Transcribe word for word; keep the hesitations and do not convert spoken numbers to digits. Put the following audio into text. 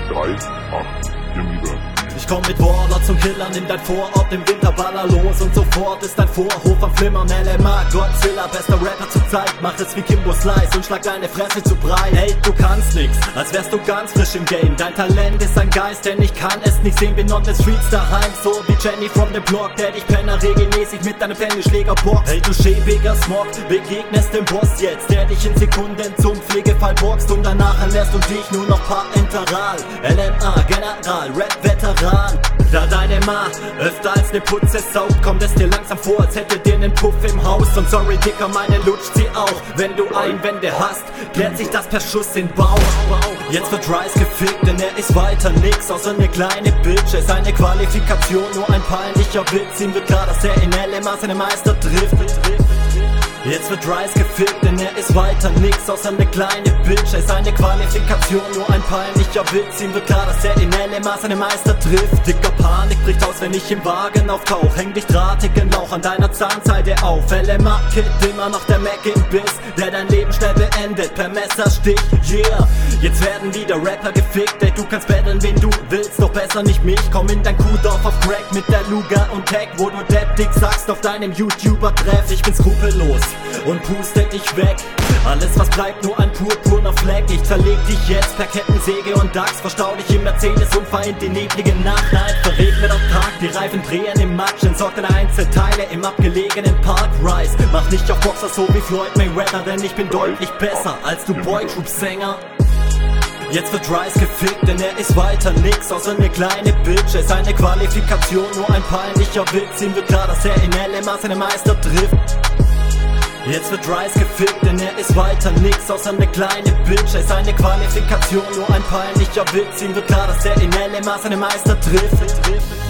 drei acht vier Meter. Ich komm mit Waller zum Killern in dein Vorort, im Winter baller los und sofort ist dein Vorhof am Flimmern. L M A, Godzilla, bester Rapper zur Zeit, mach es wie Kimbo Slice und schlag deine Fresse zu breit. Hey, du kannst nix, als wärst du ganz frisch im Game. Dein Talent ist ein Geist, denn ich kann es nicht sehen. Bin on the streets daheim, so wie Jenny from the Block, der dich Penner regelmäßig mit deinem Pendelschläger boxt. Hey, du schäbiger Smog, begegnest dem Boss jetzt, der dich in Sekunden zum Pflegefall boxt und danach ernährst du dich nur noch parenteral. L M A, General, Rap-Veteran. Da deine Ma öfter als ne Putze saugt, kommt es dir langsam vor, als hätte dir nen Puff im Haus. Und sorry Dicker, meine lutscht sie auch. Wenn du Einwände hast, klärt sich das per Schuss in Bauch. Jetzt wird Rice gefickt, denn er ist weiter nix außer ne kleine Bitch. Es ist eine Qualifikation, nur ein peinlicher Witz. Ihm wird klar, dass er in L M A seine Meister trifft. Jetzt wird Rice gefickt, denn er ist weiter nix außer ne kleine Bitch. Er ist eine Qualifikation, nur ein peinlicher Witz. Ihm wird klar, dass er in L M A seine Meister trifft. Dicker Panik bricht aus, wenn ich im Wagen auftauch. Häng dich drahtigen Lauch an deiner Zahnseide auf. L M A-Kid, immer noch der Mac im Biss, der dein Leben schnell beendet per Messerstich. Yeah, jetzt werden wieder Rapper gefickt. Ey, du kannst battlen, wen du willst, doch besser nicht mich. Komm in dein Kuhdorf auf Crack mit der Luga und Tag, wo du Depp-Dick sagst auf deinem YouTuber-Treff. Ich bin skrupellos und puste dich weg. Alles was bleibt, nur ein purpurner Fleck. Ich zerleg dich jetzt per Kettensäge und Dachs. Verstau dich im Mercedes und fahr in die neblige Nacht. Nein, verregnet am Tag, die Reifen drehen im Matsch. Entsorgt deine Einzelteile im abgelegenen Park. Rise, mach nicht auf Boxer so wie Floyd Mayweather, denn ich bin deutlich besser als du Boygroup-Sänger. Jetzt wird Rice gefickt, denn er ist weiter nix außer ne kleine Bitch. Er ist eine Qualifikation, nur ein peinlicher Witz. Ihm wird klar, dass er in L M A seine Meister trifft. Jetzt wird Rice gefickt, denn er ist weiter nix außer ne kleine Bitch. Er ist eine Qualifikation, nur ein peinlicher Witz. Ihm wird klar, dass er in L M A seine Meister trifft.